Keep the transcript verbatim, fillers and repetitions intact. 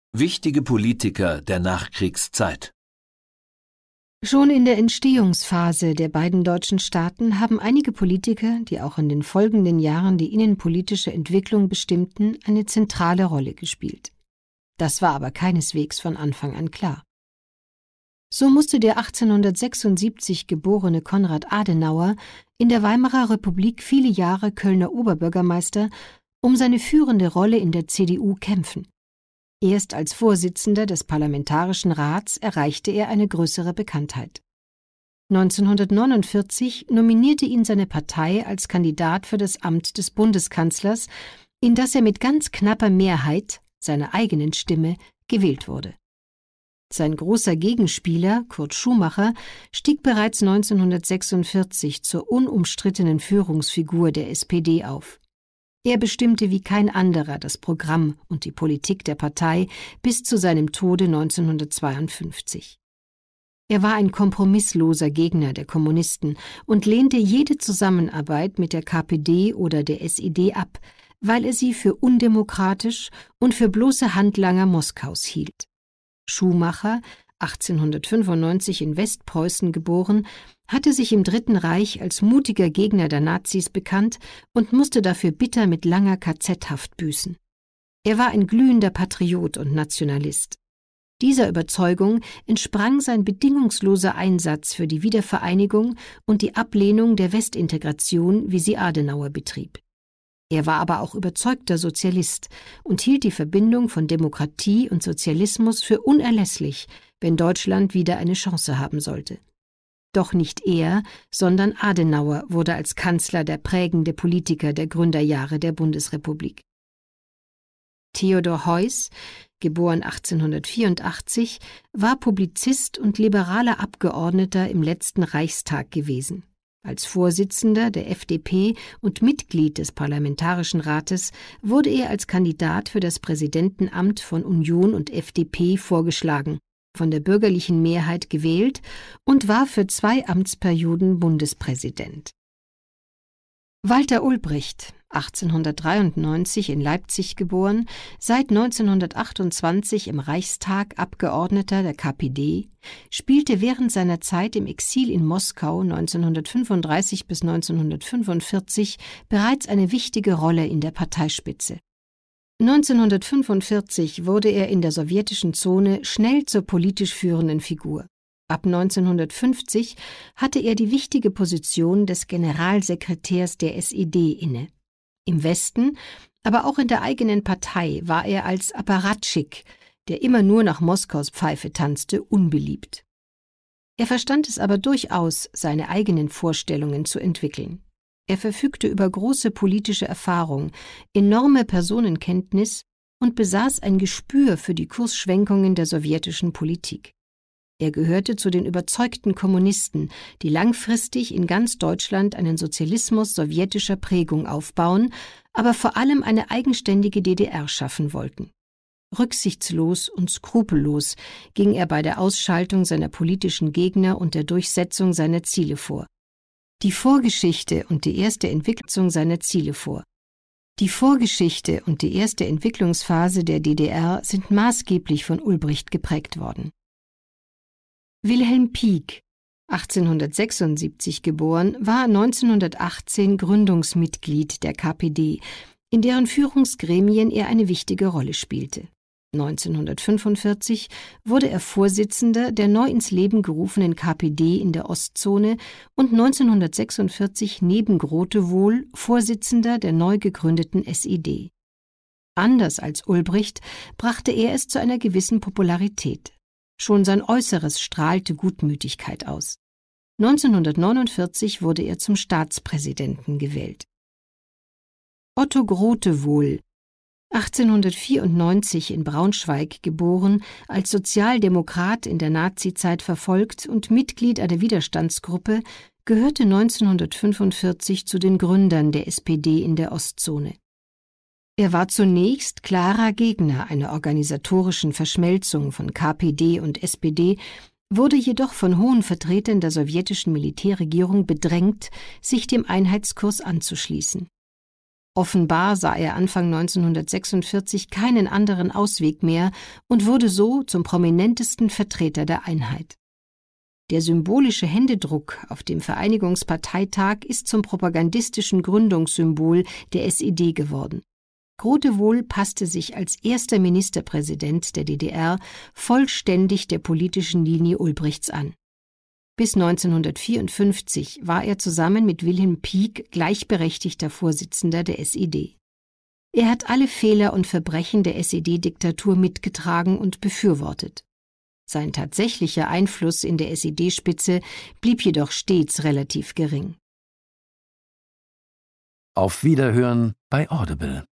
Wichtige Politiker der Nachkriegszeit. Schon in der Entstehungsphase der beiden deutschen Staaten haben einige Politiker, die auch in den folgenden Jahren die innenpolitische Entwicklung bestimmten, eine zentrale Rolle gespielt. Das war aber keineswegs von Anfang an klar. So musste der achtzehnhundertsechsundsiebzig geborene Konrad Adenauer in der Weimarer Republik viele Jahre Kölner Oberbürgermeister um seine führende Rolle in der C D U kämpfen. Erst als Vorsitzender des Parlamentarischen Rats erreichte er eine größere Bekanntheit. neunzehnhundertneunundvierzig nominierte ihn seine Partei als Kandidat für das Amt des Bundeskanzlers, in das er mit ganz knapper Mehrheit, seiner eigenen Stimme, gewählt wurde. Sein großer Gegenspieler, Kurt Schumacher, stieg bereits neunzehnhundertsechsundvierzig zur unumstrittenen Führungsfigur der S P D auf. Er bestimmte wie kein anderer das Programm und die Politik der Partei bis zu seinem Tode neunzehnhundertzweiundfünfzig. Er war ein kompromissloser Gegner der Kommunisten und lehnte jede Zusammenarbeit mit der K P D oder der S E D ab, weil er sie für undemokratisch und für bloße Handlanger Moskaus hielt. Schumacher, achtzehnhundertfünfundneunzig in Westpreußen geboren, hatte sich im Dritten Reich als mutiger Gegner der Nazis bekannt und musste dafür bitter mit langer K Z-Haft büßen. Er war ein glühender Patriot und Nationalist. Dieser Überzeugung entsprang sein bedingungsloser Einsatz für die Wiedervereinigung und die Ablehnung der Westintegration, wie sie Adenauer betrieb. Er war aber auch überzeugter Sozialist und hielt die Verbindung von Demokratie und Sozialismus für unerlässlich, wenn Deutschland wieder eine Chance haben sollte. Doch nicht er, sondern Adenauer wurde als Kanzler der prägende Politiker der Gründerjahre der Bundesrepublik. Theodor Heuss, geboren achtzehnhundertvierundachtzig, war Publizist und liberaler Abgeordneter im letzten Reichstag gewesen. Als Vorsitzender der F D P und Mitglied des Parlamentarischen Rates wurde er als Kandidat für das Präsidentenamt von Union und F D P vorgeschlagen, von der bürgerlichen Mehrheit gewählt und war für zwei Amtsperioden Bundespräsident. Walter Ulbricht, achtzehnhundertdreiundneunzig in Leipzig geboren, seit neunzehnhundertachtundzwanzig im Reichstag Abgeordneter der K P D, spielte während seiner Zeit im Exil in Moskau neunzehnhundertfünfunddreißig bis neunzehnhundertfünfundvierzig bereits eine wichtige Rolle in der Parteispitze. neunzehnhundertfünfundvierzig wurde er in der sowjetischen Zone schnell zur politisch führenden Figur. Ab neunzehnhundertfünfzig hatte er die wichtige Position des Generalsekretärs der S E D inne. Im Westen, aber auch in der eigenen Partei war er als Apparatschik, der immer nur nach Moskaus Pfeife tanzte, unbeliebt. Er verstand es aber durchaus, seine eigenen Vorstellungen zu entwickeln. Er verfügte über große politische Erfahrung, enorme Personenkenntnis und besaß ein Gespür für die Kursschwenkungen der sowjetischen Politik. Er gehörte zu den überzeugten Kommunisten, die langfristig in ganz Deutschland einen Sozialismus sowjetischer Prägung aufbauen, aber vor allem eine eigenständige D D R schaffen wollten. Rücksichtslos und skrupellos ging er bei der Ausschaltung seiner politischen Gegner und der Durchsetzung seiner Ziele vor. Die Vorgeschichte und die erste Entwicklung seiner Ziele vor. Die Vorgeschichte und die erste Entwicklungsphase der D D R sind maßgeblich von Ulbricht geprägt worden. Wilhelm Pieck, achtzehnhundertsechsundsiebzig geboren, war neunzehnhundertachtzehn Gründungsmitglied der K P D, in deren Führungsgremien er eine wichtige Rolle spielte. neunzehnhundertfünfundvierzig wurde er Vorsitzender der neu ins Leben gerufenen K P D in der Ostzone und neunzehnhundertsechsundvierzig neben Grotewohl Vorsitzender der neu gegründeten S E D. Anders als Ulbricht brachte er es zu einer gewissen Popularität. Schon sein Äußeres strahlte Gutmütigkeit aus. neunzehnhundertneunundvierzig wurde er zum Staatspräsidenten gewählt. Otto Grotewohl, achtzehnhundertvierundneunzig in Braunschweig geboren, als Sozialdemokrat in der Nazizeit verfolgt und Mitglied einer Widerstandsgruppe, gehörte neunzehnhundertfünfundvierzig zu den Gründern der S P D in der Ostzone. Er war zunächst klarer Gegner einer organisatorischen Verschmelzung von K P D und S P D, wurde jedoch von hohen Vertretern der sowjetischen Militärregierung bedrängt, sich dem Einheitskurs anzuschließen. Offenbar sah er Anfang neunzehnhundertsechsundvierzig keinen anderen Ausweg mehr und wurde so zum prominentesten Vertreter der Einheit. Der symbolische Händedruck auf dem Vereinigungsparteitag ist zum propagandistischen Gründungssymbol der S E D geworden. Grotewohl passte sich als erster Ministerpräsident der D D R vollständig der politischen Linie Ulbrichts an. Bis neunzehnhundertvierundfünfzig war er zusammen mit Wilhelm Pieck gleichberechtigter Vorsitzender der S E D. Er hat alle Fehler und Verbrechen der S E D-Diktatur mitgetragen und befürwortet. Sein tatsächlicher Einfluss in der S E D-Spitze blieb jedoch stets relativ gering. Auf Wiederhören bei Audible.